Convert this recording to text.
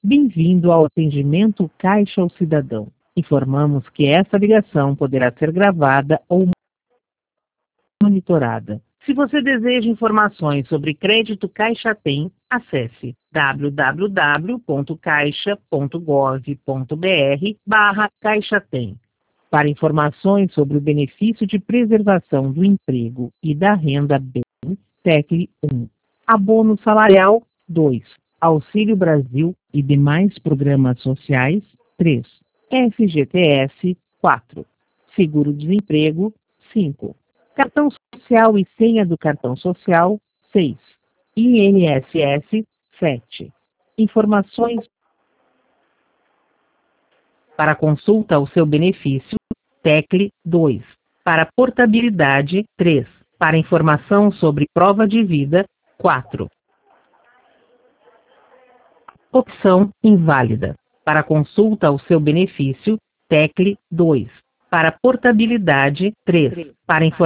Bem-vindo ao atendimento Caixa ao Cidadão. Informamos que essa ligação poderá ser gravada ou monitorada. Se você deseja informações sobre crédito Caixa Tem, acesse www.caixa.gov.br/CaixaTem. Para informações sobre o benefício de preservação do emprego e da renda bem, tecle 1. Abono salarial 2. Auxílio Brasil e demais programas sociais 3. FGTS 4. Seguro-desemprego 5. Cartão social e senha do cartão social 6. INSS 7. Informações para consulta ao seu benefício, tecle 2. Para portabilidade 3. Para informação sobre prova de vida 4. Opção inválida. Para consulta ao seu benefício, tecle 2. Para portabilidade 3. Para informação